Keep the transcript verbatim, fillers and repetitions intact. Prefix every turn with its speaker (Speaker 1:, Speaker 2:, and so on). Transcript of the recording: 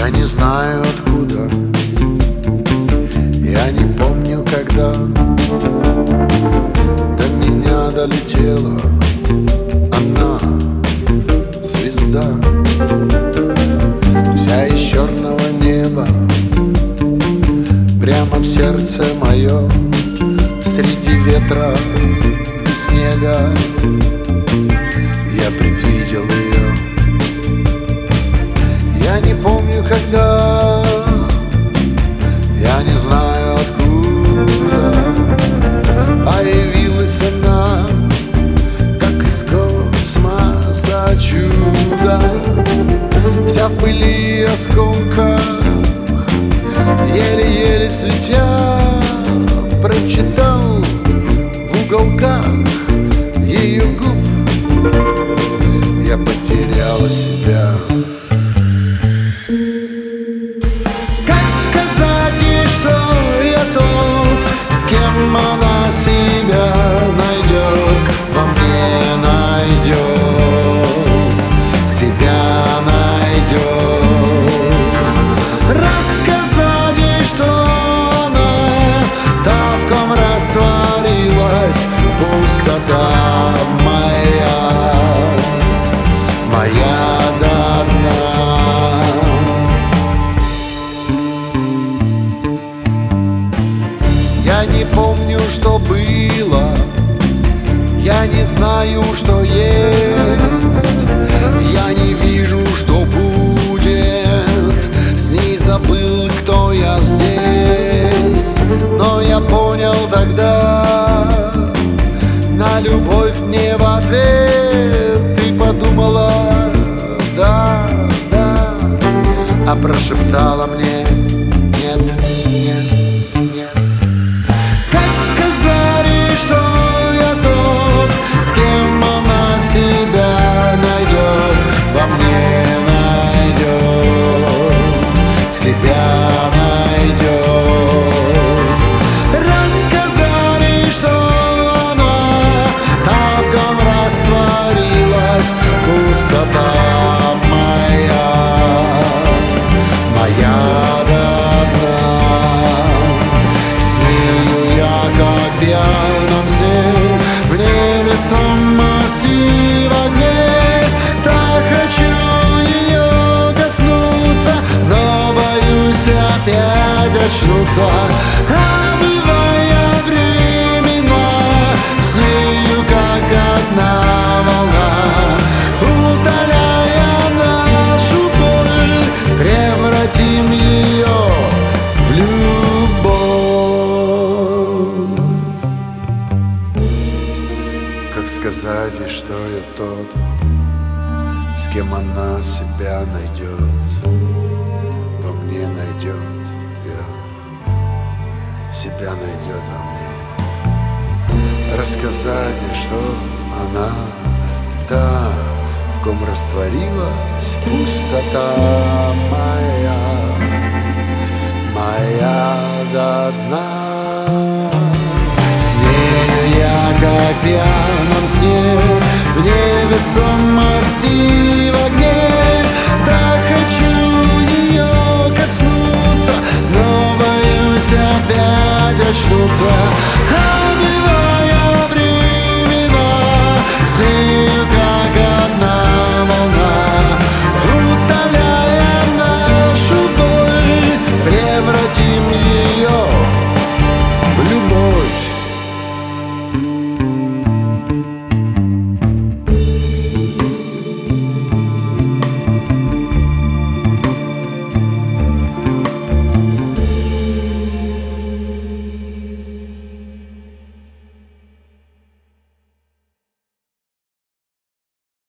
Speaker 1: Я не знаю откуда, я не помню когда до меня долетела она, звезда, вся из черного неба, прямо в сердце мое, среди ветра и снега. Я предвидел ее. Я не помню когда, я не знаю откуда, а явилась она, как из космоса чудо. Вся в пыли и осколках, еле-еле светя, прочитал в уголках ее губ. Я потеряла себя. Как сказать ей, что я тот, с кем она себя найдет, во мне найдет, себя найдет. Рассказать ей, что она та, в ком растворилась пустота моя, моя до дна. Я не помню, что было, я не знаю, что есть, я не вижу, что будет, с ней забыл, кто я здесь. Но я понял тогда, на любовь мне в ответ ты подумала, да, да, а прошептала мне нет, нет, нет. Как сказали, что я тот, с кем она себя найдет, во мне найдет, себя найдет. Рассказали, что она та, в ком растворилась пустота моя, моя до дна. С нею я как пьяном сне, в невесомости в огне. Так хочу ее коснуться, но боюсь опять очнуться, омывая времена. С нею как одна волна, утоляя нашу боль, превратим ее в любовь. Как сказать ей, что я тот, с кем она себя найдет, во мне найдет, я себя найдет во мне. Рассказать ей, что она та, в ком растворилась пустота моя, моя до дна. С нею я как в пьяном сне, в невесомости в огне. Так хочу ее коснуться, но боюсь опять очнуться, омывая времена. С ней